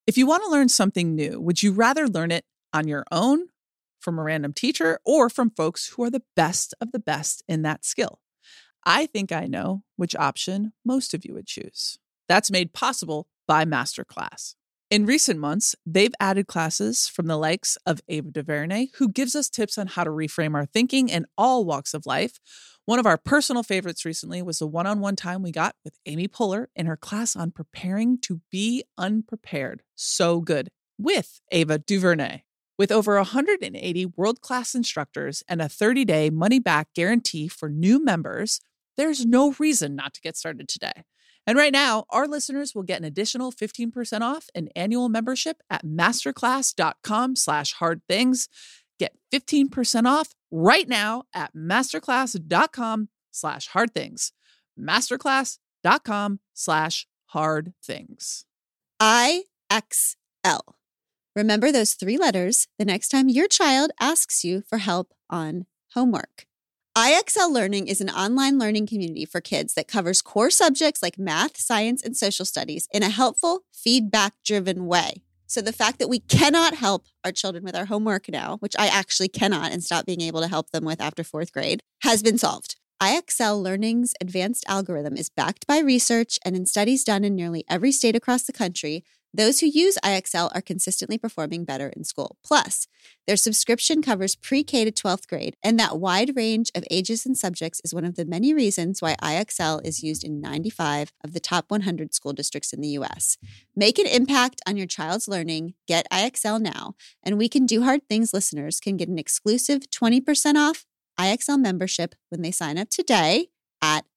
If you want to learn something new, would you rather learn it on your own, from a random teacher, or from folks who are the best of the best in that skill? I think I know which option most of you would choose. That's made possible by Masterclass. In recent months, they've added classes from the likes of Ava DuVernay, who gives us tips on how to reframe our thinking in all walks of life. One of our personal favorites recently was the one-on-one time we got with Amy Poehler in her class on preparing to be unprepared. So good. With Ava DuVernay. With over 180 world-class instructors and a 30-day money-back guarantee for new members, there's no reason not to get started today. And right now, our listeners will get an additional 15% off an annual membership at masterclass.com/hardthings. Get 15% off right now at masterclass.com/hardthings. Masterclass.com/hardthings. IXL. Remember those 3 letters the next time your child asks you for help on homework. IXL Learning is an online learning community for kids that covers core subjects like math, science, and social studies in a helpful, feedback-driven way. So the fact that we cannot help our children with our homework now, which I actually cannot and stop being able to help them with after 4th grade, has been solved. IXL Learning's advanced algorithm is backed by research, and in studies done in nearly every state across the country, those who use IXL are consistently performing better in school. Plus, their subscription covers pre-K to 12th grade, and that wide range of ages and subjects is one of the many reasons why IXL is used in 95 of the top 100 school districts in the U.S. Make an impact on your child's learning. Get IXL now, and We Can Do Hard Things listeners can get an exclusive 20% off IXL membership when they sign up today at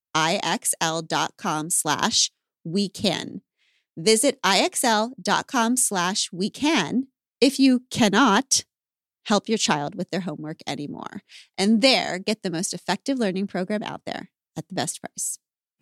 IXL.com/wecan. Visit IXL.com/wecan if you cannot help your child with their homework anymore. And there, get the most effective learning program out there at the best price.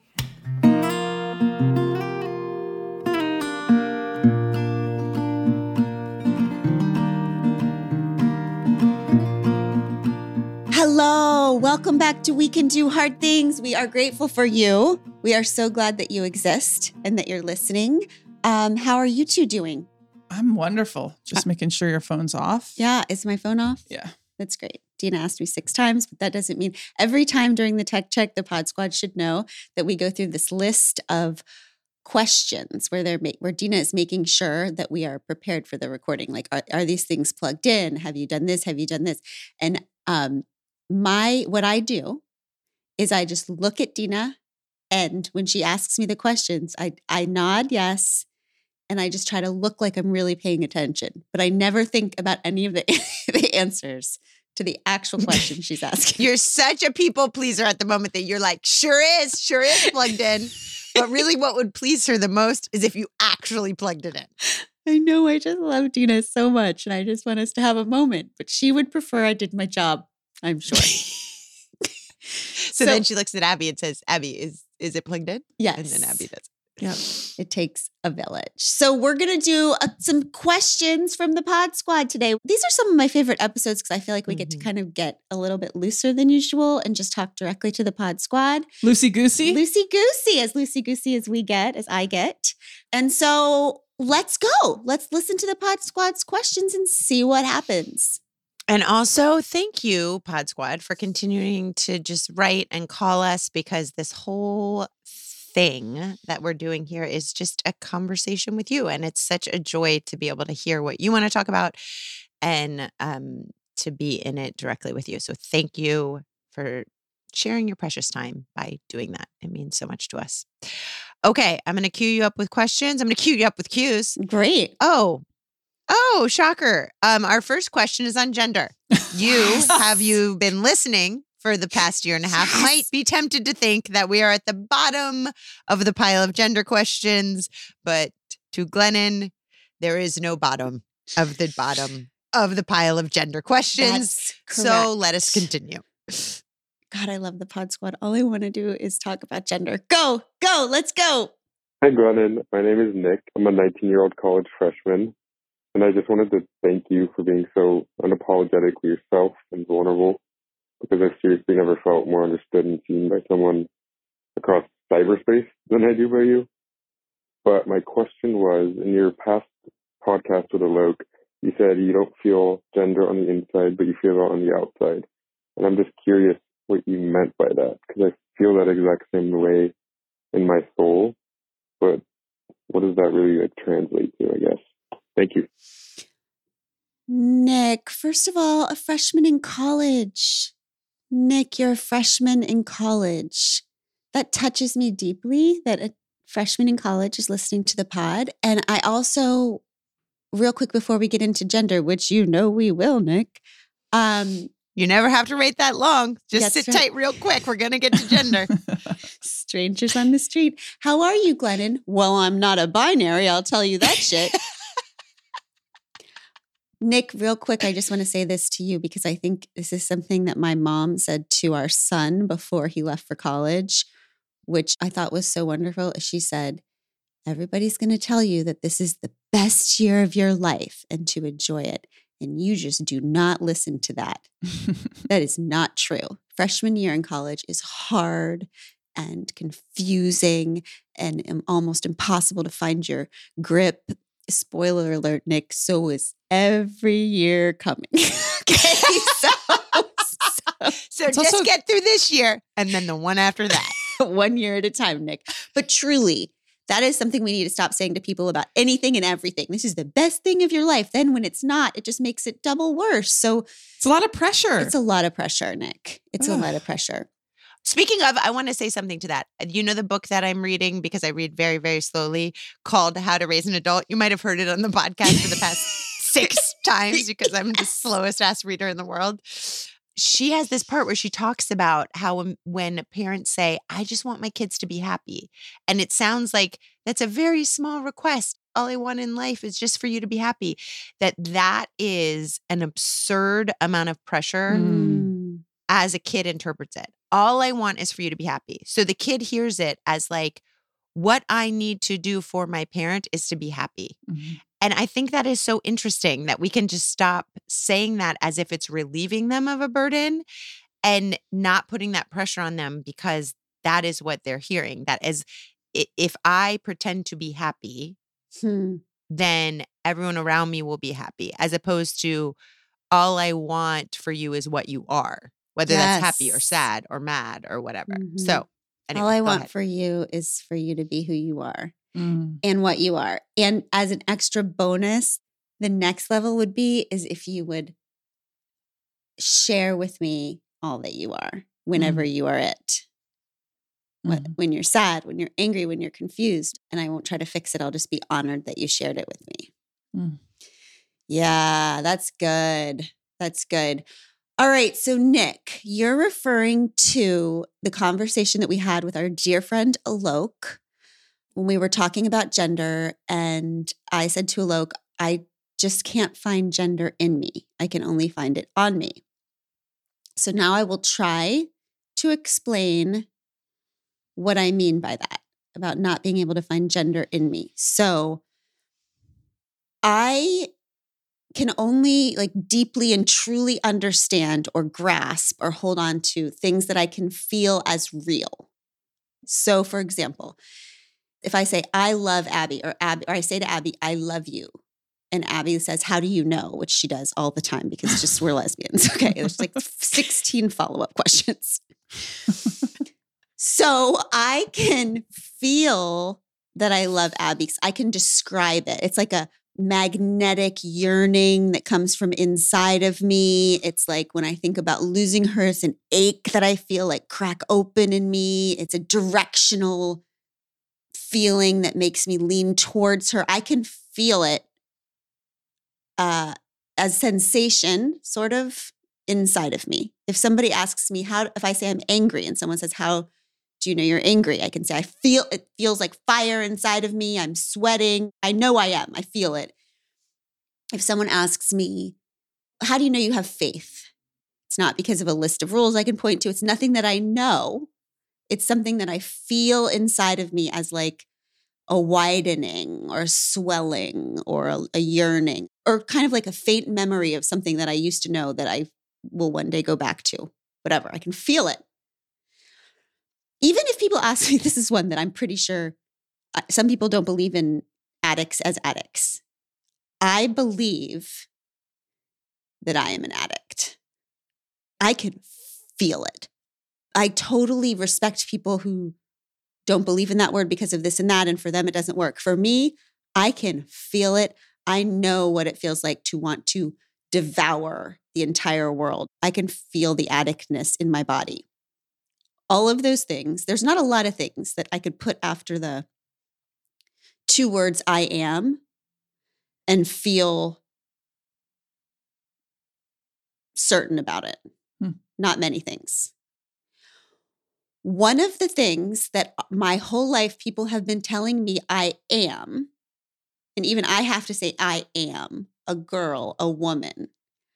Hello, welcome back to We Can Do Hard Things. We are grateful for you. We are so glad that you exist and that you're listening. How are you two doing? I'm wonderful. Just making sure your phone's off. Yeah, is my phone off? Yeah. That's great. Dina asked me 6 times, but that doesn't mean every time during the tech check, the Pod Squad should know that we go through this list of questions where Dina is making sure that we are prepared for the recording. Like, are these things plugged in? Have you done this? Have you done this? And what I do is I just look at Dina, and when she asks me the questions, I nod yes, and I just try to look like I'm really paying attention. But I never think about any of the answers to the actual question she's asking. You're such a people pleaser at the moment that you're like, sure is plugged in. But really what would please her the most is if you actually plugged it in. I know, I just love Dina so much, and I just want us to have a moment. But she would prefer I did my job, I'm sure. So then she looks at Abby and says, Abby, is it plugged in? Yes. And then Abby does. Yeah, it takes a village. So we're going to do some questions from the Pod Squad today. These are some of my favorite episodes because I feel like we get to kind of get a little bit looser than usual and just talk directly to the Pod Squad. Loosey-goosey? Loosey-goosey, as loosey-goosey as I get. And so let's go. Let's listen to the Pod Squad's questions and see what happens. And also, thank you, Pod Squad, for continuing to just write and call us, because this whole thing that we're doing here is just a conversation with you. And it's such a joy to be able to hear what you want to talk about and to be in it directly with you. So thank you for sharing your precious time by doing that. It means so much to us. Okay, I'm going to cue you up with questions. I'm going to cue you up with cues. Great. Oh, shocker. Our first question is on gender. Have you been listening for the past year and a half, might be tempted to think that we are at the bottom of the pile of gender questions, but to Glennon, there is no bottom of the pile of gender questions. So let us continue. God, I love the Pod Squad. All I want to do is talk about gender. Go, let's go. Hi, Glennon. My name is Nick. I'm a 19-year-old college freshman, and I just wanted to thank you for being so unapologetically yourself and vulnerable, because I've seriously never felt more understood and seen by someone across cyberspace than I do by you. But my question was, in your past podcast with Alok, you said you don't feel gender on the inside, but you feel it on the outside. And I'm just curious what you meant by that, because I feel that exact same way in my soul, but what does that really like translate to, I guess? Thank you. Nick, first of all, a freshman in college. Nick, you're a freshman in college. That touches me deeply that a freshman in college is listening to the pod. And I also, real quick before we get into gender, which you know we will, Nick. You never have to wait that long. Just sit tight real quick. We're going to get to gender. Strangers on the street. How are you, Glennon? Well, I'm not a binary. I'll tell you that shit. Nick, real quick, I just want to say this to you because I think this is something that my mom said to our son before he left for college, which I thought was so wonderful. She said, everybody's going to tell you that this is the best year of your life and to enjoy it. And you just do not listen to that. That is not true. Freshman year in college is hard and confusing and almost impossible to find your grip. Spoiler alert, Nick, so is every year coming. Okay, so just also get through this year and then the one after that. 1 year at a time, Nick. But truly, that is something we need to stop saying to people about anything and everything. This is the best thing of your life. Then when it's not, it just makes it double worse. So it's a lot of pressure. It's a lot of pressure, Nick. It's a lot of pressure. Speaking of, I want to say something to that. You know the book that I'm reading, because I read very, very slowly, called How to Raise an Adult? You might have heard it on the podcast for the past 6 times because I'm the slowest ass reader in the world. She has this part where she talks about how when parents say, I just want my kids to be happy. And it sounds like that's a very small request. All I want in life is just for you to be happy. That is an absurd amount of pressure as a kid interprets it. All I want is for you to be happy. So the kid hears it as like, what I need to do for my parent is to be happy. Mm-hmm. And I think that is so interesting that we can just stop saying that as if it's relieving them of a burden and not putting that pressure on them, because that is what they're hearing. That is, if I pretend to be happy, then everyone around me will be happy, as opposed to all I want for you is what you are, whether that's happy or sad or mad or whatever. Mm-hmm. So anyway, all I want for you is for you to be who you are. And what you are. And as an extra bonus, the next level would be is if you would share with me all that you are whenever you are it. When you're sad, when you're angry, when you're confused, and I won't try to fix it. I'll just be honored that you shared it with me. Yeah, that's good. That's good. All right. So Nick, you're referring to the conversation that we had with our dear friend Alok when we were talking about gender, and I said to Alok, I just can't find gender in me. I can only find it on me. So now I will try to explain what I mean by that, about not being able to find gender in me. So I can only like deeply and truly understand or grasp or hold on to things that I can feel as real. So for example, if I say, I love Abby, or I say to Abby, I love you. And Abby says, how do you know? Which she does all the time because just we're lesbians. Okay. There's like 16 follow-up questions. So I can feel that I love Abby. I can describe it. It's like a magnetic yearning that comes from inside of me. It's like when I think about losing her, it's an ache that I feel like crack open in me. It's a directional feeling that makes me lean towards her. I can feel it as sensation sort of inside of me. If somebody asks me if I say I'm angry and someone says, how do you know you're angry? I can say, it feels like fire inside of me. I'm sweating. I know I am. I feel it. If someone asks me, how do you know you have faith? It's not because of a list of rules I can point to. It's nothing that I know. It's something that I feel inside of me as like a widening or a swelling or a yearning, or kind of like a faint memory of something that I used to know that I will one day go back to. Whatever, I can feel it. Even if people ask me, this is one that I'm pretty sure some people don't believe in addicts as addicts. I believe that I am an addict. I can feel it. I totally respect people who don't believe in that word because of this and that, and for them it doesn't work. For me, I can feel it. I know what it feels like to want to devour the entire world. I can feel the addictness in my body. All of those things, there's not a lot of things that I could put after the 2 words I am and feel certain about it. Not many things. One of the things that my whole life people have been telling me I am, and even I have to say I am a girl, a woman.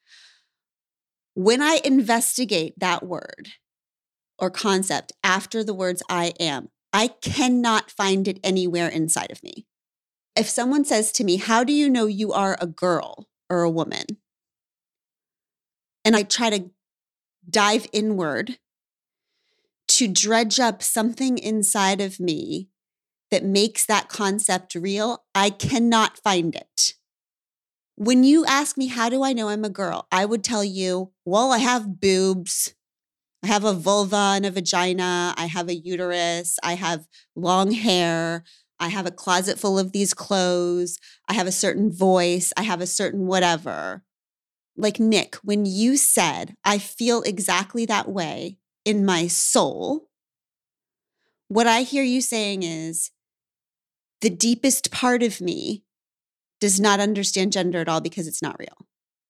When I investigate that word or concept after the words I am, I cannot find it anywhere inside of me. If someone says to me, how do you know you are a girl or a woman? And I try to dive inward to dredge up something inside of me that makes that concept real, I cannot find it. When you ask me, how do I know I'm a girl? I would tell you, well, I have boobs. I have a vulva and a vagina. I have a uterus. I have long hair. I have a closet full of these clothes. I have a certain voice. I have a certain whatever. Like Nick, when you said, I feel exactly that way in my soul, what I hear you saying is the deepest part of me does not understand gender at all because it's not real.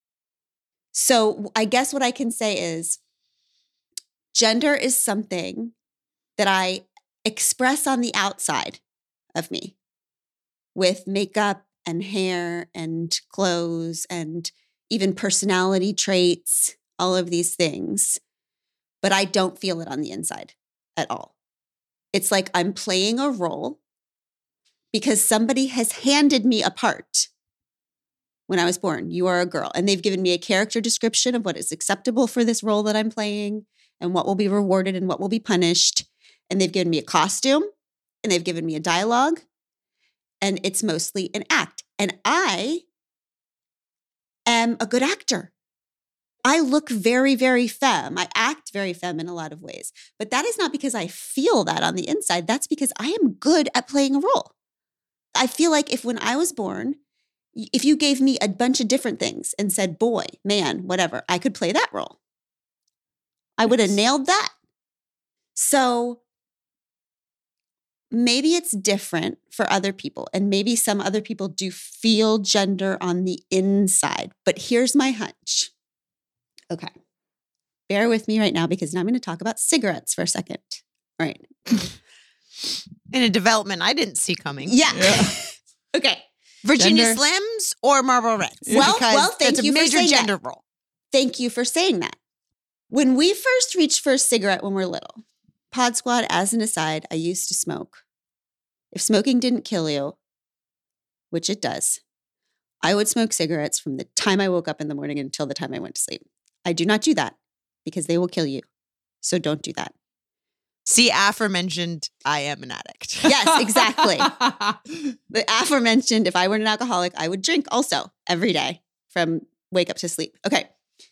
So I guess what I can say is gender is something that I express on the outside of me with makeup and hair and clothes and even personality traits, all of these things. But I don't feel it on the inside at all. It's like I'm playing a role because somebody has handed me a part when I was born. You are a girl. And they've given me a character description of what is acceptable for this role that I'm playing and what will be rewarded and what will be punished. And they've given me a costume and they've given me a dialogue. And it's mostly an act. And I am a good actor. I look very, very femme. I act very femme in a lot of ways. But that is not because I feel that on the inside. That's because I am good at playing a role. I feel like if when I was born, if you gave me a bunch of different things and said, boy, man, whatever, I could play that role. I would have nailed that. So maybe it's different for other people. And maybe some other people do feel gender on the inside. But here's my hunch. Okay. Bear with me right now because now I'm going to talk about cigarettes for a second. All right. In a development I didn't see coming. Yeah. Okay. Virginia Gender. Slims or Marlboro Reds? Well, Because thank that's you a for major saying gender that. role. Thank you for saying that. When we first reached for a cigarette when we're little, Pod Squad, as an aside, I used to smoke. If smoking didn't kill you, which it does, I would smoke cigarettes from the time I woke up in the morning until the time I went to sleep. I do not do that because they will kill you. So don't do that. See, aforementioned, I am an addict. Yes, exactly. The aforementioned, if I were an alcoholic, I would drink also every day from wake up to sleep. Okay.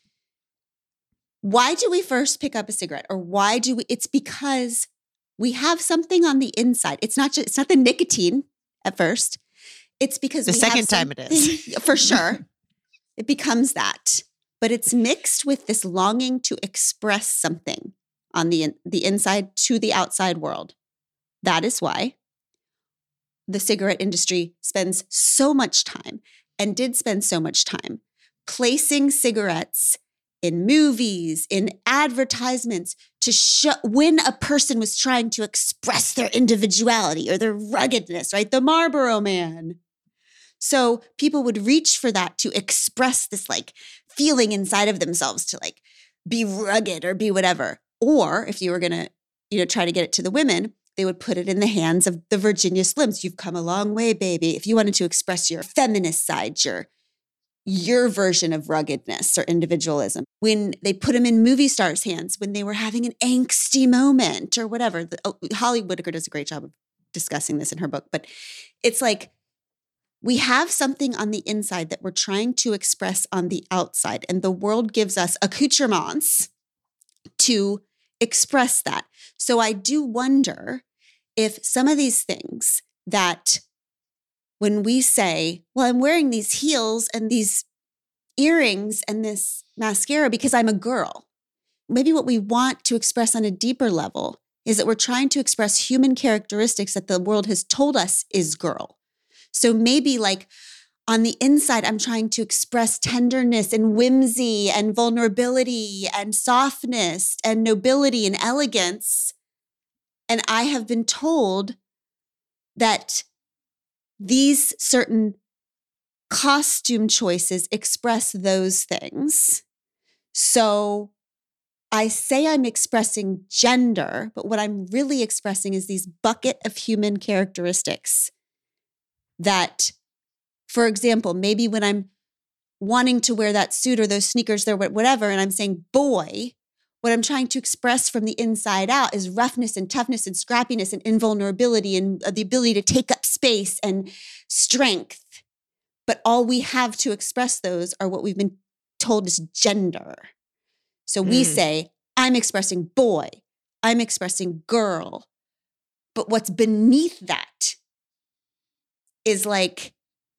Why do we first pick up a cigarette? Or why do we? It's because we have something on the inside. It's not the nicotine at first. It's because The we second have time it is. something- For sure. It becomes that. But it's mixed with this longing to express something on the inside to the outside world. That is why the cigarette industry spends so much time and did spend so much time placing cigarettes in movies, in advertisements to show when a person was trying to express their individuality or their ruggedness, right? The Marlboro Man. So people would reach for that to express this like feeling inside of themselves to like be rugged or be whatever. Or if you were going to, try to get it to the women, they would put it in the hands of the Virginia Slims. You've come a long way, baby. If you wanted to express your feminist side, your version of ruggedness or individualism. When they put them in movie stars' hands, when they were having an angsty moment or whatever. Holly Whitaker does a great job of discussing this in her book. But it's like we have something on the inside that we're trying to express on the outside, and the world gives us accoutrements to express that. So I do wonder if some of these things that when we say, well, I'm wearing these heels and these earrings and this mascara because I'm a girl, maybe what we want to express on a deeper level is that we're trying to express human characteristics that the world has told us is girl. So maybe like on the inside, I'm trying to express tenderness and whimsy and vulnerability and softness and nobility and elegance. And I have been told that these certain costume choices express those things. So I say I'm expressing gender, but what I'm really expressing is these bucket of human characteristics that, for example, maybe when I'm wanting to wear that suit or those sneakers or whatever, and I'm saying boy, what I'm trying to express from the inside out is roughness and toughness and scrappiness and invulnerability and the ability to take up space and strength. But all we have to express those are what we've been told is gender. So we say, I'm expressing boy, I'm expressing girl. But what's beneath that is like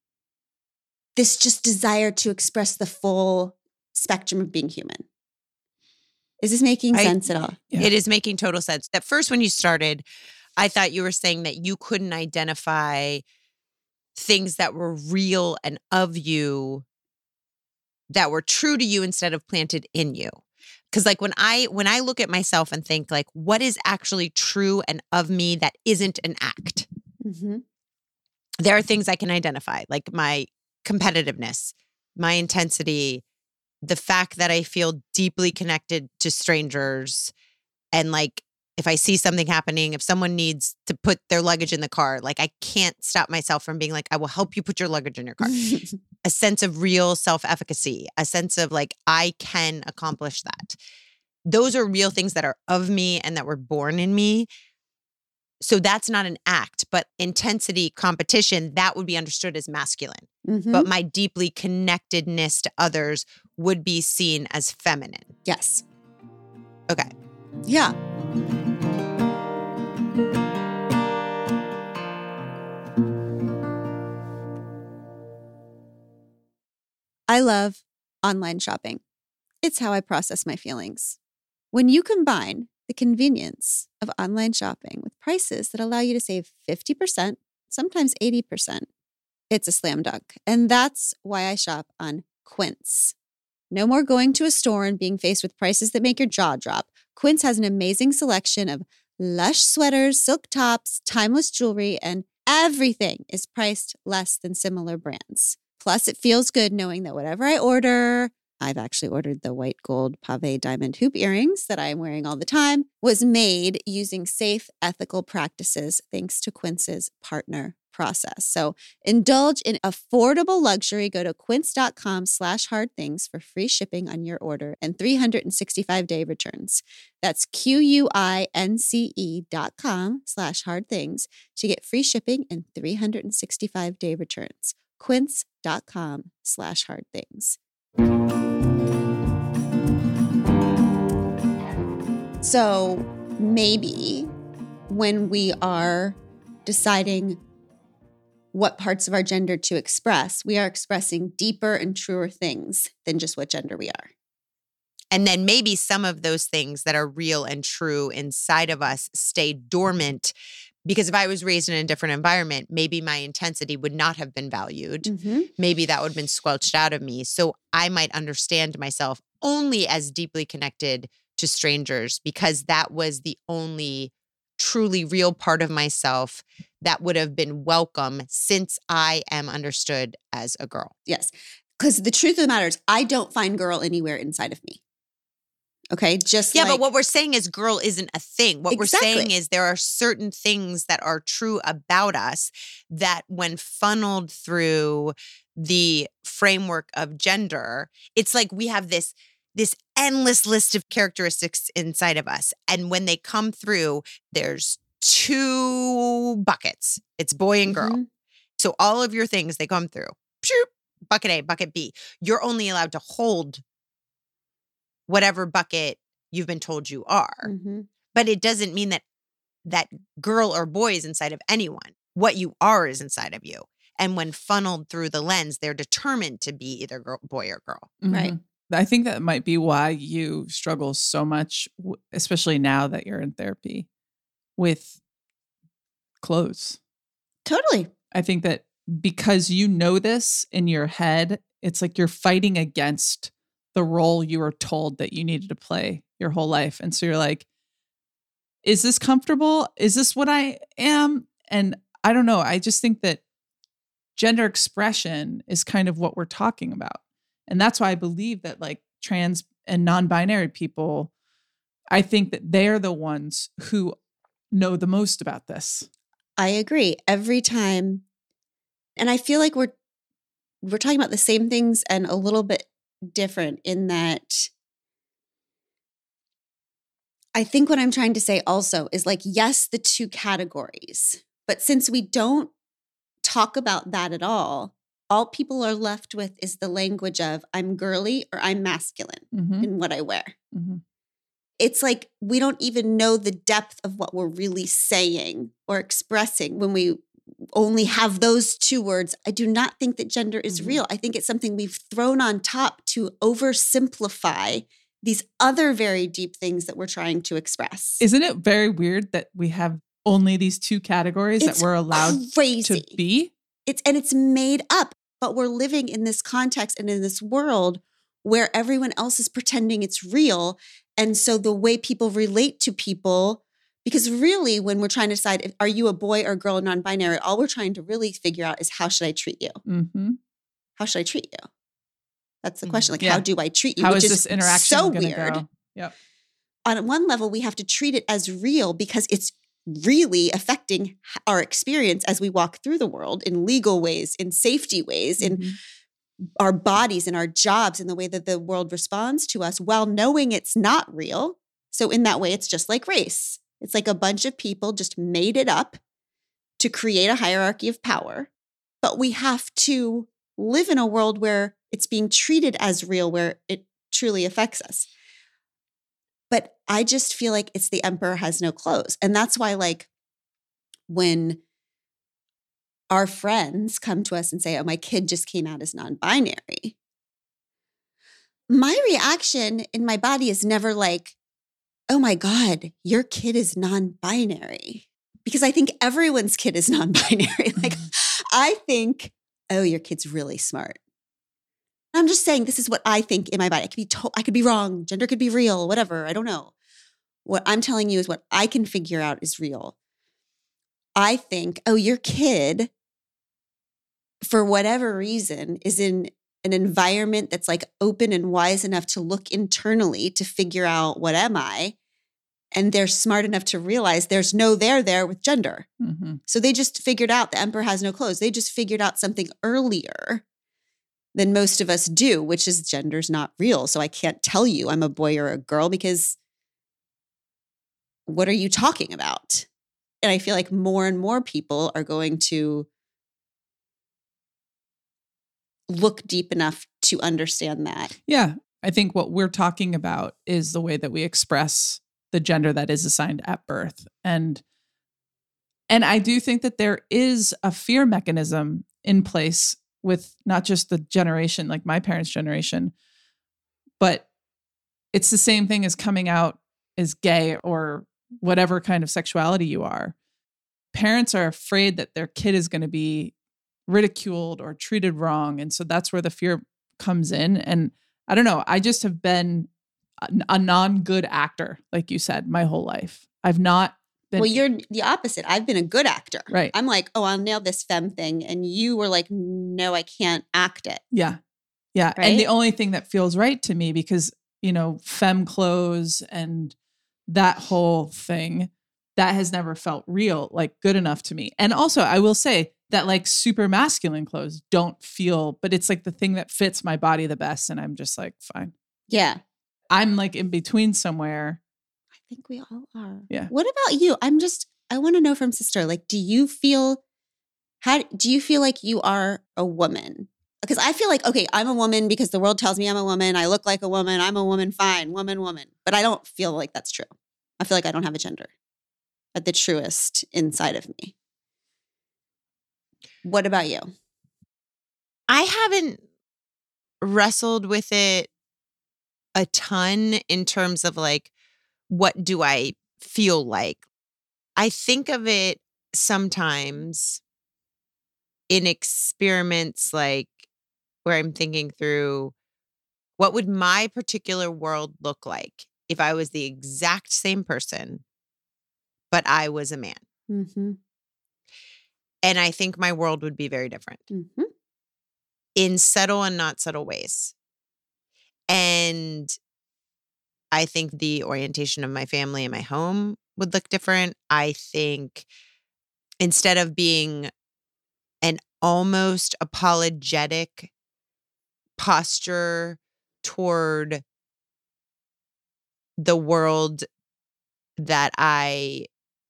this just desire to express the full spectrum of being human. Is this making sense at all? Yeah. It is making total sense. At first, when you started, I thought you were saying that you couldn't identify things that were real and of you, that were true to you instead of planted in you. Because like when I look at myself and think like, what is actually true and of me that isn't an act? Mm-hmm. There are things I can identify, like my competitiveness, my intensity, the fact that I feel deeply connected to strangers. And like, if I see something happening, if someone needs to put their luggage in the car, like I can't stop myself from being like, I will help you put your luggage in your car. A sense of real self-efficacy, a sense of like, I can accomplish that. Those are real things that are of me and that were born in me. So that's not an act, but intensity, competition, that would be understood as masculine. Mm-hmm. But my deeply connectedness to others would be seen as feminine. Yes. Okay. Yeah. I love online shopping. It's how I process my feelings. When you combine the convenience of online shopping with prices that allow you to save 50%, sometimes 80%, it's a slam dunk. And that's why I shop on Quince. No more going to a store and being faced with prices that make your jaw drop. Quince has an amazing selection of lush sweaters, silk tops, timeless jewelry, and everything is priced less than similar brands. Plus, it feels good knowing that whatever I order, I've actually ordered the white gold pave diamond hoop earrings that I'm wearing all the time, was made using safe, ethical practices thanks to Quince's partner process. So indulge in affordable luxury. Go to quince.com/hardthings for free shipping on your order and 365-day returns. That's QUINCE.com/hardthings to get free shipping and 365-day returns. Quince.com/hardthings. So maybe when we are deciding what parts of our gender to express, we are expressing deeper and truer things than just what gender we are. And then maybe some of those things that are real and true inside of us stay dormant, because if I was raised in a different environment, maybe my intensity would not have been valued. Mm-hmm. Maybe that would have been squelched out of me. So I might understand myself only as deeply connected to strangers because that was the only truly real part of myself that would have been welcome since I am understood as a girl. Yes. Because the truth of the matter is I don't find girl anywhere inside of me. Okay, but what we're saying is girl isn't a thing. What we're saying is there are certain things that are true about us that when funneled through the framework of gender, it's like we have this endless list of characteristics inside of us. And when they come through, there's two buckets. It's boy and girl. Mm-hmm. So all of your things, they come through. Shoop, bucket A, bucket B. You're only allowed to hold whatever bucket you've been told you are. Mm-hmm. But it doesn't mean that girl or boy is inside of anyone. What you are is inside of you. And when funneled through the lens, they're determined to be either boy or girl. Right. I think that might be why you struggle so much, especially now that you're in therapy, with clothes. Totally. I think that because you know this in your head, it's like you're fighting against the role you were told that you needed to play your whole life. And so you're like, is this comfortable? Is this what I am? And I don't know. I just think that gender expression is kind of what we're talking about. And that's why I believe that like trans and non-binary people, I think that they're the ones who know the most about this. I agree. Every time. And I feel like we're talking about the same things and a little bit different in that I think what I'm trying to say also is like, yes, the two categories, but since we don't talk about that at all people are left with is the language of I'm girly or I'm masculine in what I wear. Mm-hmm. It's like we don't even know the depth of what we're really saying or expressing when we only have those two words. I do not think that gender is real. I think it's something we've thrown on top to oversimplify these other very deep things that we're trying to express. Isn't it very weird that we have only these two categories that we're allowed crazy. to be? It's made up, but we're living in this context and in this world where everyone else is pretending it's real. And so the way people relate to people, because really when we're trying to decide, are you a boy or girl or non-binary, all we're trying to really figure out is how should I treat you? Mm-hmm. How should I treat you? That's the question. Like, how do I treat you? How Which is this interaction so gonna weird. Go? Yep. On one level, we have to treat it as real because it's really affecting our experience as we walk through the world in legal ways, in safety ways, in our bodies, in our jobs, in the way that the world responds to us while knowing it's not real. So in that way, it's just like race. It's like a bunch of people just made it up to create a hierarchy of power. But we have to live in a world where it's being treated as real, where it truly affects us. But I just feel like it's the emperor has no clothes. And that's why, like, when our friends come to us and say, oh, my kid just came out as non-binary, my reaction in my body is never like, oh my God, your kid is non-binary. Because I think everyone's kid is non-binary. Like, I think, oh, your kid's really smart. I'm just saying this is what I think in my body. I could be wrong. Gender could be real, whatever. I don't know. What I'm telling you is what I can figure out is real. I think, oh, your kid, for whatever reason, is in an environment that's like open and wise enough to look internally to figure out what am I? And they're smart enough to realize there's no there with gender. Mm-hmm. So they just figured out the emperor has no clothes. They just figured out something earlier than most of us do, which is gender's not real. So I can't tell you I'm a boy or a girl because what are you talking about? And I feel like more and more people are going to look deep enough to understand that. Yeah. I think what we're talking about is the way that we express the gender that is assigned at birth. And I do think that there is a fear mechanism in place with not just the generation, like my parents' generation, but it's the same thing as coming out as gay or whatever kind of sexuality you are. Parents are afraid that their kid is going to be ridiculed or treated wrong. And so that's where the fear comes in. And I don't know, I just have been a non-good actor, like you said, my whole life. I've not been. Well, you're the opposite. I've been a good actor. Right. I'm like, oh, I'll nail this femme thing. And you were like, no, I can't act it. Yeah. Yeah. Right? And the only thing that feels right to me, because, you know, femme clothes and that whole thing, that has never felt real, like good enough to me. And also I will say that like super masculine clothes don't feel, but it's like the thing that fits my body the best. And I'm just like, fine. Yeah. I'm like in between somewhere. I think we all are. Yeah. What about you? I want to know from sister, like, do you feel How do you feel like you are a woman? Because I feel like, okay, I'm a woman because the world tells me I'm a woman. I look like a woman. I'm a woman, fine, woman. But I don't feel like that's true. I feel like I don't have a gender at the truest inside of me. What about you? I haven't wrestled with it a ton in terms of like, what do I feel like? I think of it sometimes in experiments like where I'm thinking through what would my particular world look like if I was the exact same person, but I was a man. Mm-hmm. And I think my world would be very different Mm-hmm. in subtle and not subtle ways. And I think the orientation of my family and my home would look different. I think instead of being an almost apologetic posture toward the world that I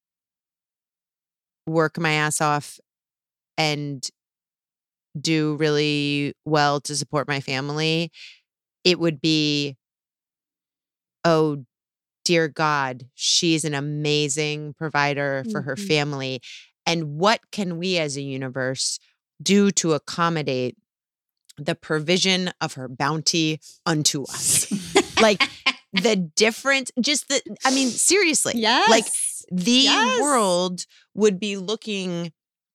work my ass off and do really well to support my family, it would be, oh, dear God, she's an amazing provider for her Mm-hmm. family. And what can we as a universe do to accommodate the provision of her bounty unto us? Like the difference, seriously. Yes. Like the Yes. world would be looking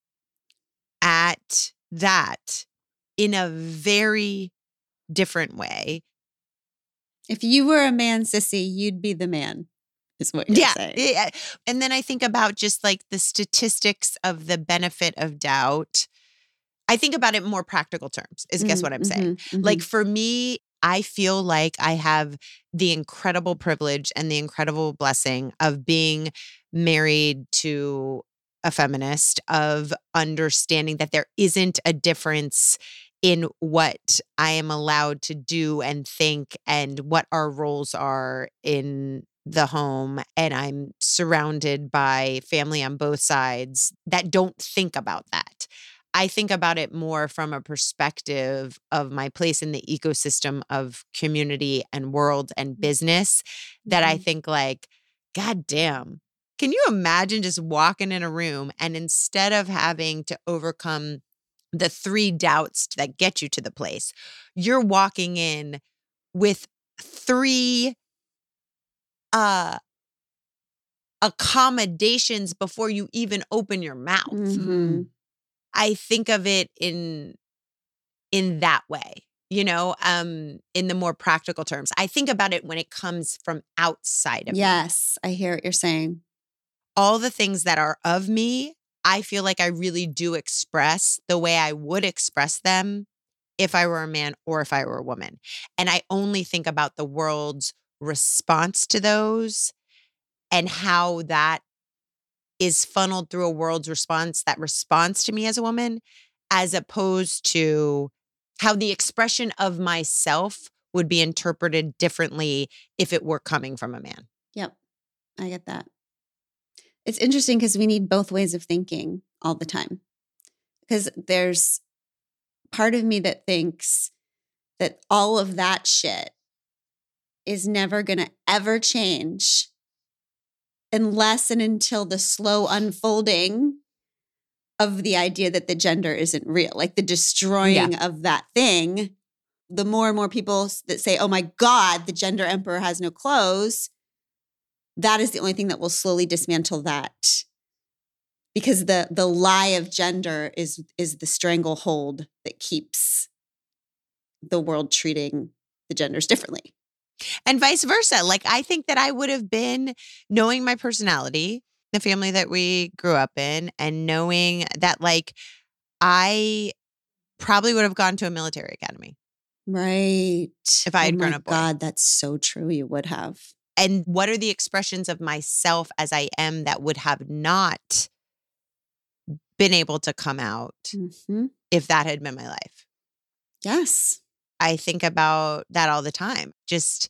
at that in a very different way. If you were a man, sissy, you'd be the man, is what you're saying. Yeah. And then I think about just like the statistics of the benefit of doubt. I think about it in more practical terms, is guess what I'm saying. Mm-hmm. Like for me, I feel like I have the incredible privilege and the incredible blessing of being married to a feminist, of understanding that there isn't a difference in what I am allowed to do and think and what our roles are in the home. And I'm surrounded by family on both sides that don't think about that. I think about it more from a perspective of my place in the ecosystem of community and world and business, that I think like, God damn, can you imagine just walking in a room and instead of having to overcome the 3 doubts that get you to the place, you're walking in with 3 accommodations before you even open your mouth. Mm-hmm. I think of it in that way, in the more practical terms. I think about it when it comes from outside of me. Yes, I hear what you're saying. All the things that are of me, I feel like I really do express the way I would express them if I were a man or if I were a woman. And I only think about the world's response to those and how that is funneled through a world's response that responds to me as a woman, as opposed to how the expression of myself would be interpreted differently if it were coming from a man. Yep, I get that. It's interesting because we need both ways of thinking all the time. Because there's part of me that thinks that all of that shit is never going to ever change unless and until the slow unfolding of the idea that the gender isn't real, like the destroying of that thing. The more and more people that say, oh my God, the gender emperor has no clothes, that is the only thing that will slowly dismantle that. Because the lie of gender is the stranglehold that keeps the world treating the genders differently. And vice versa. Like, I think that I would have been, knowing my personality, the family that we grew up in, and knowing that, like, I probably would have gone to a military academy. Right. If I had grown up boy. God, that's so true. You would have. And what are the expressions of myself as I am that would have not been able to come out if that had been my life? Yes. I think about that all the time. Just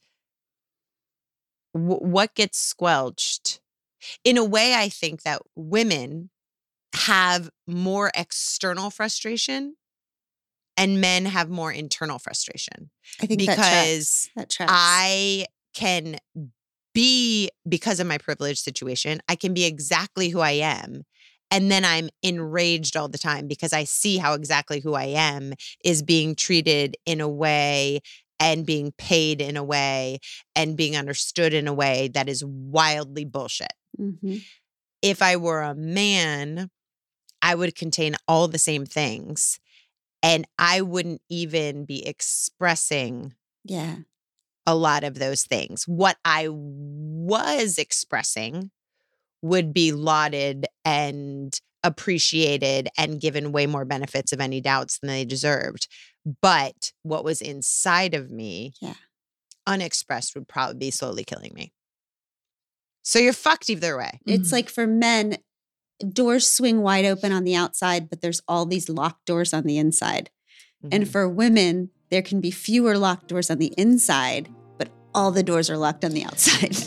what gets squelched. In a way, I think that women have more external frustration and men have more internal frustration. I think because that tracks. I can be, because of my privileged situation, I can be exactly who I am. And then I'm enraged all the time because I see how exactly who I am is being treated in a way and being paid in a way and being understood in a way that is wildly bullshit. Mm-hmm. If I were a man, I would contain all the same things and I wouldn't even be expressing a lot of those things. What I was expressing would be lauded and appreciated and given way more benefits of any doubts than they deserved. But what was inside of me, unexpressed, would probably be slowly killing me. So you're fucked either way. It's like for men, doors swing wide open on the outside, but there's all these locked doors on the inside. Mm-hmm. And for women, there can be fewer locked doors on the inside, but all the doors are locked on the outside.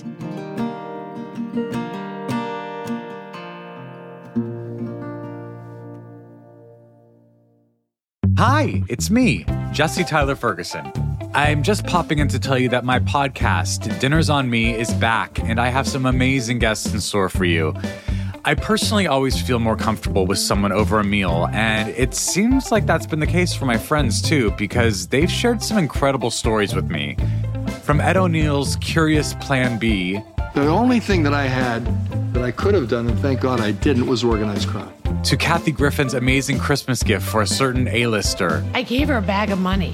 Hi, it's me, Jesse Tyler Ferguson. I'm just popping in to tell you that my podcast, Dinners on Me, is back, and I have some amazing guests in store for you. I personally always feel more comfortable with someone over a meal, and it seems like that's been the case for my friends too, because they've shared some incredible stories with me. From Ed O'Neill's Curious Plan B. The only thing that I had that I could have done, and thank God I didn't, was organized crime. To Kathy Griffin's amazing Christmas gift for a certain A-lister. I gave her a bag of money.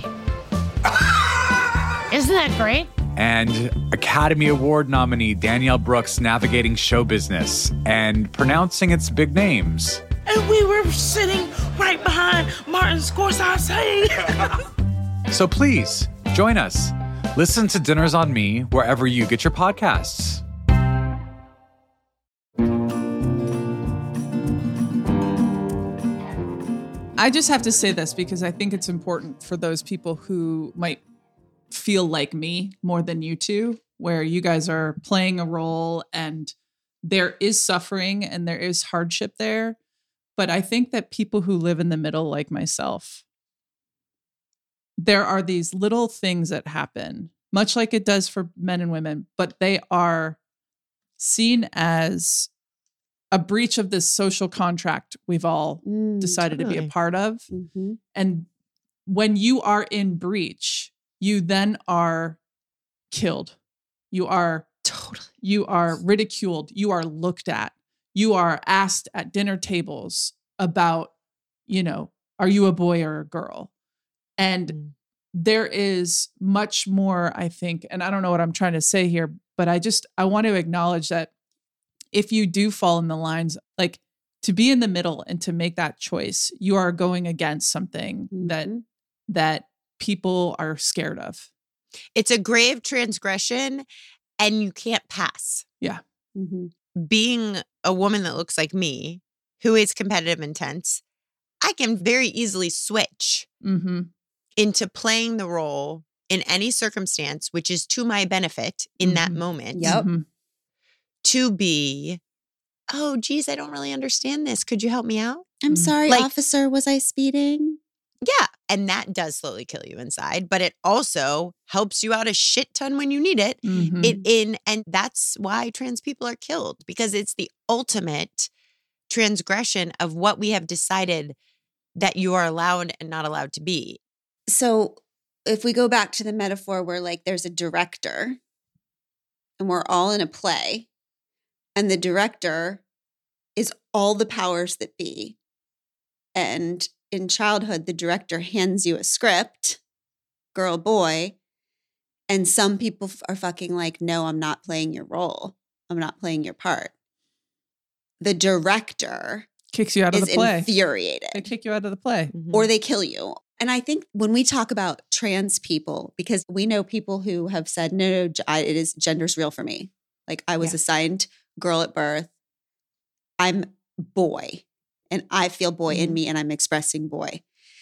Isn't that great? And Academy Award nominee Danielle Brooks navigating show business and pronouncing its big names. And we were sitting right behind Martin Scorsese. So please, join us. Listen to Dinners on Me wherever you get your podcasts. I just have to say this because I think it's important for those people who might feel like me more than you two, where you guys are playing a role and there is suffering and there is hardship there. But I think that people who live in the middle, like myself, there are these little things that happen, much like it does for men and women, but they are seen as a breach of this social contract we've all decided to be a part of. Mm-hmm. And when you are in breach, you then are killed. You are ridiculed. You are looked at. You are asked at dinner tables about, are you a boy or a girl? And there is much more, I think, and I don't know what I'm trying to say here, but I want to acknowledge that if you do fall in the lines, like to be in the middle and to make that choice, you are going against something that people are scared of. It's a grave transgression and you can't pass. Yeah. Mm-hmm. Being a woman that looks like me, who is competitive intense, I can very easily switch into playing the role in any circumstance, which is to my benefit in that moment. Yep. To be, oh, geez, I don't really understand this. Could you help me out? I'm sorry, officer, was I speeding? Yeah. And that does slowly kill you inside, but it also helps you out a shit ton when you need it. And that's why trans people are killed, because it's the ultimate transgression of what we have decided that you are allowed and not allowed to be. So if we go back to the metaphor where like there's a director and we're all in a play and the director is all the powers that be. And in childhood, the director hands you a script, girl, boy, and some people are fucking like, no, I'm not playing your role. I'm not playing your part. The director kicks you out of the play. Infuriated. They kick you out of the play. Or they kill you. And I think when we talk about trans people, because we know people who have said, no, gender's real for me. Like I was assigned girl at birth. I'm boy. And I feel boy in me and I'm expressing boy.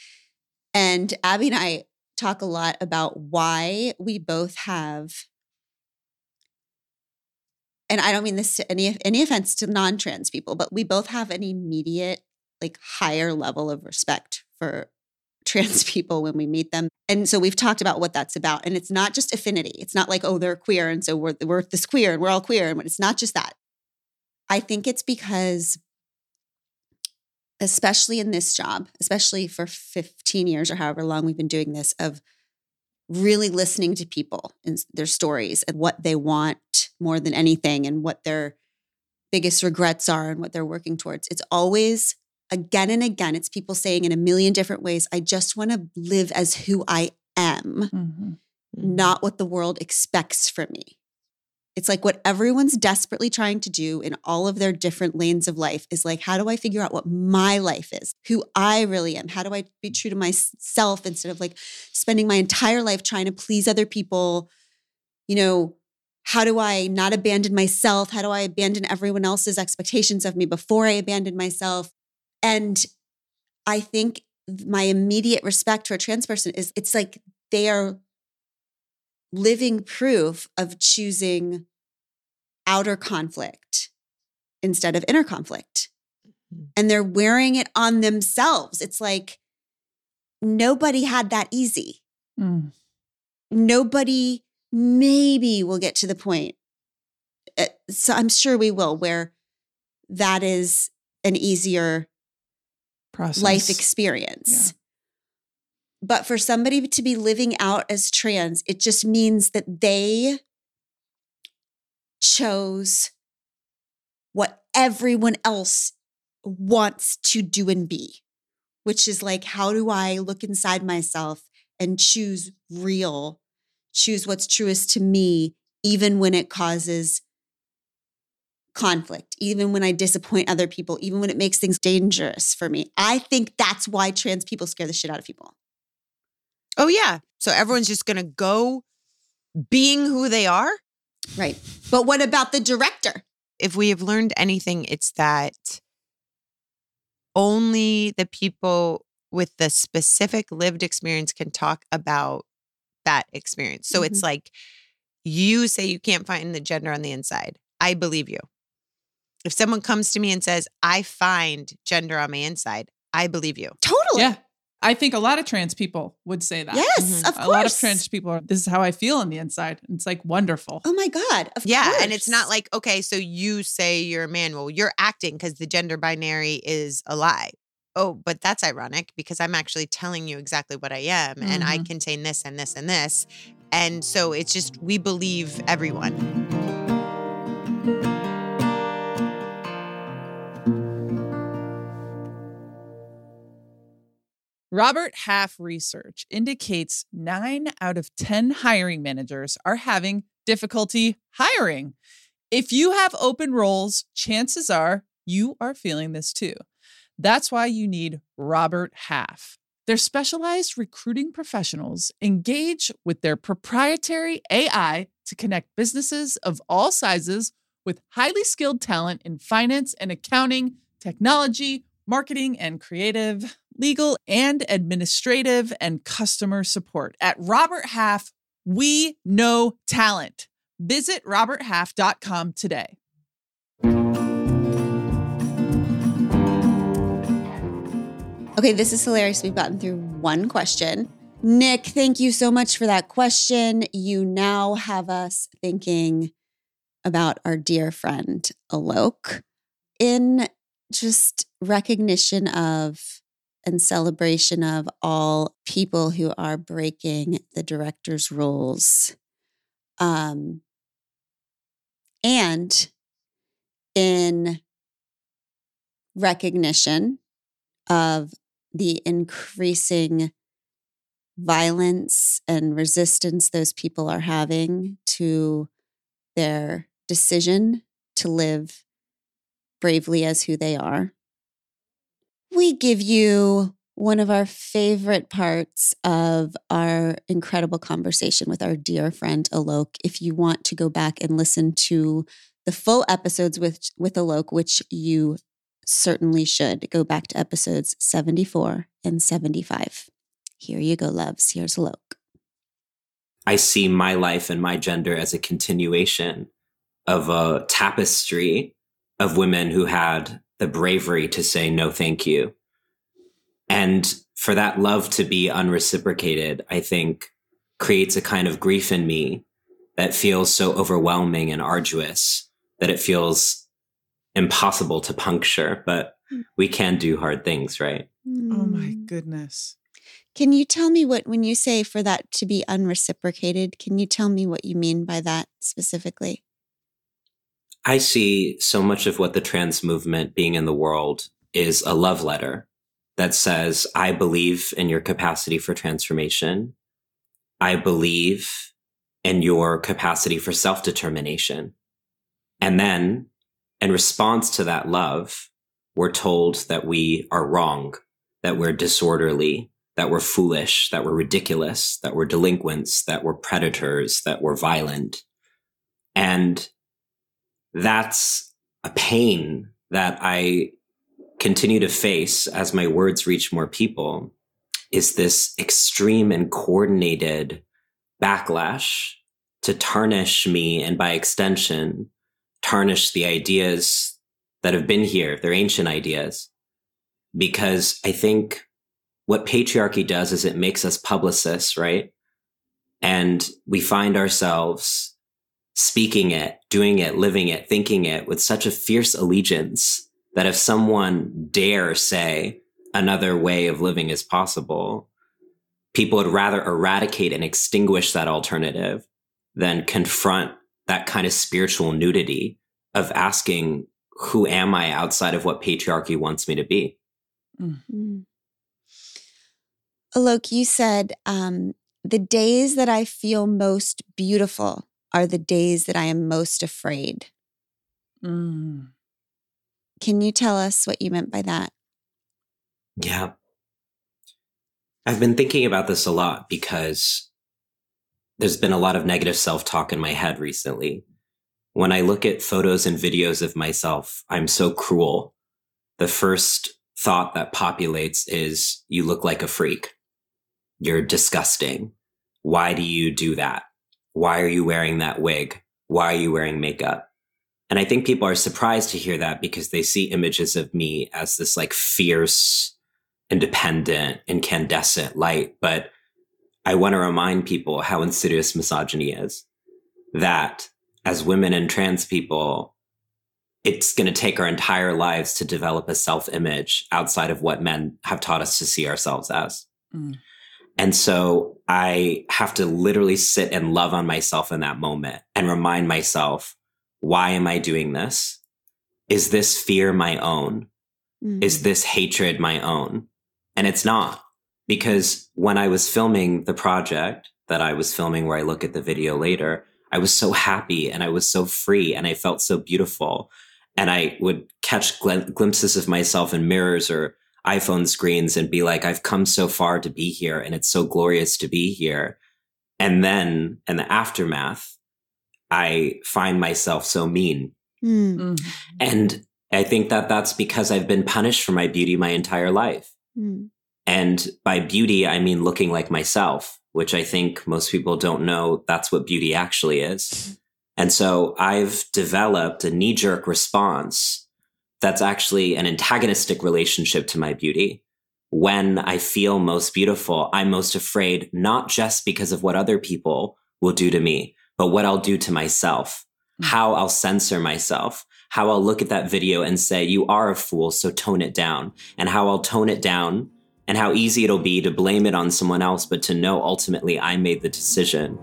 And Abby and I talk a lot about why we both have and I don't mean this to any offense to non-trans people, but we both have an immediate, like, higher level of respect for trans people when we meet them. And so we've talked about what that's about. And it's not just affinity. It's not like, oh, they're queer, and so we're this queer and we're all queer. And it's not just that. I think it's because, especially in this job, especially for 15 years or however long we've been doing this, of really listening to people and their stories and what they want more than anything and what their biggest regrets are and what they're working towards. It's always, again and again, it's people saying in a million different ways, I just want to live as who I am, not what the world expects from me. It's like what everyone's desperately trying to do in all of their different lanes of life is like, how do I figure out what my life is, who I really am? How do I be true to myself instead of like spending my entire life trying to please other people? You know, how do I not abandon myself? How do I abandon everyone else's expectations of me before I abandon myself? And I think my immediate respect for a trans person is it's like they are living proof of choosing outer conflict instead of inner conflict. And they're wearing it on themselves. It's like nobody had that easy. Nobody maybe will get to the point. So I'm sure we will, where that is an easier process, life experience. Yeah. But for somebody to be living out as trans, it just means that they chose what everyone else wants to do and be, which is like, how do I look inside myself and choose what's truest to me, even when it causes conflict, even when I disappoint other people, even when it makes things dangerous for me. I think that's why trans people scare the shit out of people. Oh, yeah. So everyone's just going to go being who they are? Right. But what about the director? If we have learned anything, it's that only the people with the specific lived experience can talk about that experience. So it's like you say you can't find the gender on the inside. I believe you. If someone comes to me and says, I find gender on my inside, I believe you. Totally. Yeah. I think a lot of trans people would say that. Yes, of course. A lot of trans people are, this is how I feel on the inside. It's like wonderful. Oh my God. Of course. And it's not like, okay, so you say you're a man. Well, you're acting because the gender binary is a lie. Oh, but that's ironic because I'm actually telling you exactly what I am and I contain this and this and this. And so it's just, we believe everyone. Robert Half research indicates 9 out of 10 hiring managers are having difficulty hiring. If you have open roles, chances are you are feeling this too. That's why you need Robert Half. Their specialized recruiting professionals engage with their proprietary AI to connect businesses of all sizes with highly skilled talent in finance and accounting, technology, marketing and creative, legal and administrative, and customer support. At Robert Half, we know talent. Visit roberthalf.com today. Okay, this is hilarious. We've gotten through one question. Nick, thank you so much for that question. You now have us thinking about our dear friend Alok in just recognition of and celebration of all people who are breaking the director's rules. And in recognition of the increasing violence and resistance those people are having to their decision to live bravely as who they are, we give you one of our favorite parts of our incredible conversation with our dear friend Alok. If you want to go back and listen to the full episodes with Alok, which you certainly should, go back to episodes 74 and 75. Here you go, loves. Here's Alok. I see my life and my gender as a continuation of a tapestry of women who had the bravery to say no, thank you. And for that love to be unreciprocated, I think creates a kind of grief in me that feels so overwhelming and arduous that it feels impossible to puncture. But we can do hard things, right? Oh my goodness. Can you tell me when you say for that to be unreciprocated, can you tell me what you mean by that specifically? I see so much of what the trans movement being in the world is a love letter that says, I believe in your capacity for transformation. I believe in your capacity for self-determination. And then in response to that love, we're told that we are wrong, that we're disorderly, that we're foolish, that we're ridiculous, that we're delinquents, that we're predators, that we're violent. And that's a pain that I continue to face as my words reach more people, is this extreme and coordinated backlash to tarnish me and by extension, tarnish the ideas that have been here, they're ancient ideas. Because I think what patriarchy does is it makes us publicists, right? And we find ourselves speaking it, doing it, living it, thinking it with such a fierce allegiance that if someone dare say another way of living is possible, people would rather eradicate and extinguish that alternative than confront that kind of spiritual nudity of asking, who am I outside of what patriarchy wants me to be? Mm-hmm. Alok, you said, the days that I feel most beautiful are the days that I am most afraid. Mm. Can you tell us what you meant by that? Yeah. I've been thinking about this a lot because there's been a lot of negative self-talk in my head recently. When I look at photos and videos of myself, I'm so cruel. The first thought that populates is, you look like a freak. You're disgusting. Why do you do that? Why are you wearing that wig? Why are you wearing makeup? And I think people are surprised to hear that because they see images of me as this like fierce, independent, incandescent light. But I want to remind people how insidious misogyny is. That as women and trans people, it's going to take our entire lives to develop a self-image outside of what men have taught us to see ourselves as. Mm. And so I have to literally sit and love on myself in that moment and remind myself, why am I doing this? Is this fear my own? Mm. Is this hatred my own? And it's not, because when I was filming the project that I was filming where I look at the video later, I was so happy and I was so free and I felt so beautiful. And I would catch glimpses of myself in mirrors or iPhone screens and be like, I've come so far to be here and it's so glorious to be here. And then in the aftermath, I find myself so mean. Mm. And I think that that's because I've been punished for my beauty my entire life. Mm. And by beauty, I mean looking like myself, which I think most people don't know that's what beauty actually is. And so I've developed a knee-jerk response that's actually an antagonistic relationship to my beauty. When I feel most beautiful, I'm most afraid, not just because of what other people will do to me, but what I'll do to myself, how I'll censor myself, how I'll look at that video and say, you are a fool, so tone it down, and how I'll tone it down and how easy it'll be to blame it on someone else, but to know ultimately I made the decision.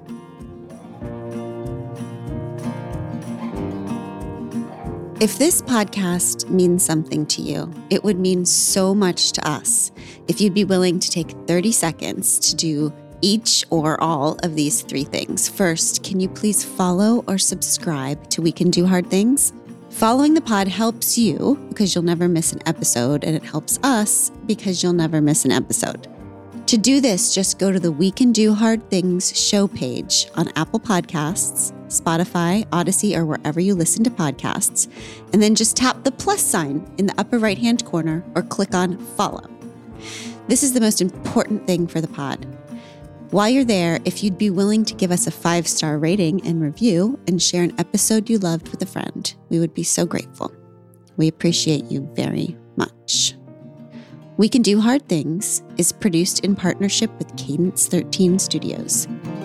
If this podcast means something to you, it would mean so much to us if you'd be willing to take 30 seconds to do each or all of these three things. First, can you please follow or subscribe to We Can Do Hard Things? Following the pod helps you because you'll never miss an episode, and it helps us because you'll never miss an episode. To do this, just go to the We Can Do Hard Things show page on Apple Podcasts, Spotify, Odyssey, or wherever you listen to podcasts, and then just tap the plus sign in the upper right-hand corner or click on follow. This is the most important thing for the pod. While you're there, if you'd be willing to give us a 5-star rating and review and share an episode you loved with a friend, we would be so grateful. We appreciate you very much. We Can Do Hard Things is produced in partnership with Cadence 13 Studios.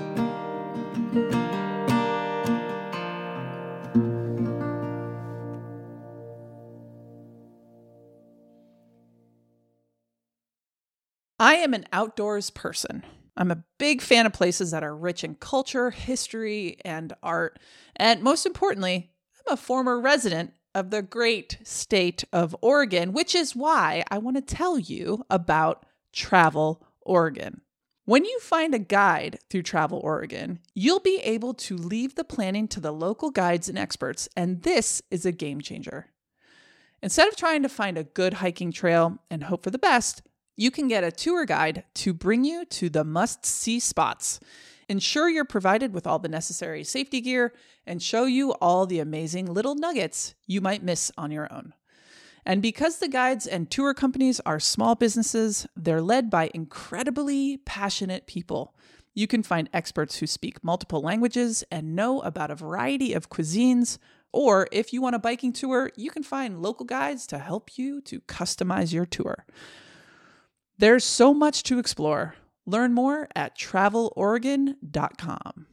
I am an outdoors person. I'm a big fan of places that are rich in culture, history, and art. And most importantly, I'm a former resident of the great state of Oregon, which is why I want to tell you about Travel Oregon. When you find a guide through Travel Oregon, you'll be able to leave the planning to the local guides and experts, and this is a game changer. Instead of trying to find a good hiking trail and hope for the best, you can get a tour guide to bring you to the must-see spots, ensure you're provided with all the necessary safety gear, and show you all the amazing little nuggets you might miss on your own. And because the guides and tour companies are small businesses, they're led by incredibly passionate people. You can find experts who speak multiple languages and know about a variety of cuisines. Or if you want a biking tour, you can find local guides to help you to customize your tour. There's so much to explore. Learn more at traveloregon.com.